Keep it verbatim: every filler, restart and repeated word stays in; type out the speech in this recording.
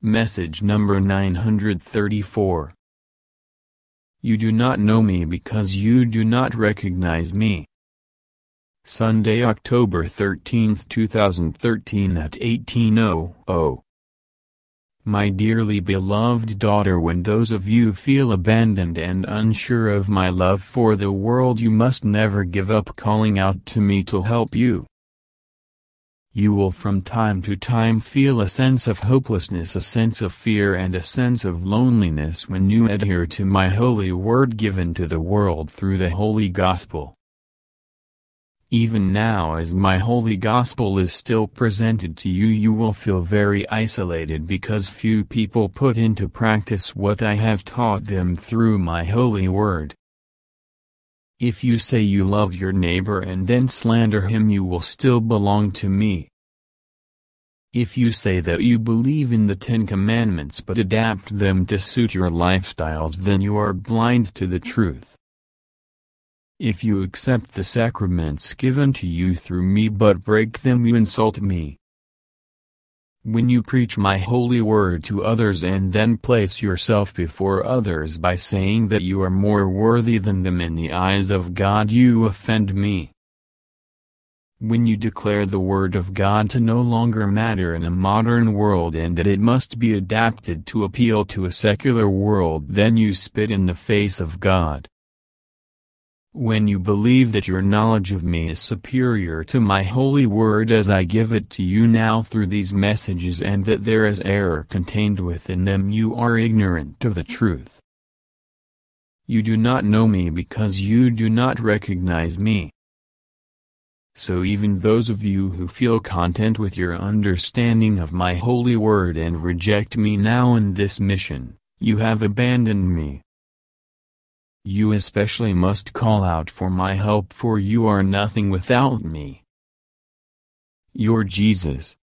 Message number nine hundred thirty-four. You do not know me because you do not recognize me. Sunday, October thirteenth, two thousand thirteen at eighteen hundred. My dearly beloved daughter, when those of you feel abandoned and unsure of my love for the world, you must never give up calling out to me to help you. You will from time to time feel a sense of hopelessness, a sense of fear, and a sense of loneliness when you adhere to my holy word given to the world through the Holy Gospel. Even now, as my Holy Gospel is still presented to you, you will feel very isolated because few people put into practice what I have taught them through my holy word. If you say you love your neighbor and then slander him, you will still belong to me. If you say that you believe in the Ten Commandments but adapt them to suit your lifestyles, then you are blind to the truth. If you accept the sacraments given to you through me but break them, you insult me. When you preach my holy word to others and then place yourself before others by saying that you are more worthy than them in the eyes of God, you offend me. When you declare the word of God to no longer matter in a modern world and that it must be adapted to appeal to a secular world, then you spit in the face of God. When you believe that your knowledge of me is superior to my holy word as I give it to you now through these messages, and that there is error contained within them, you are ignorant of the truth. You do not know me because you do not recognize me. So even those of you who feel content with your understanding of my holy word and reject me now in this mission, you have abandoned me. You especially must call out for my help, for you are nothing without me. Your Jesus,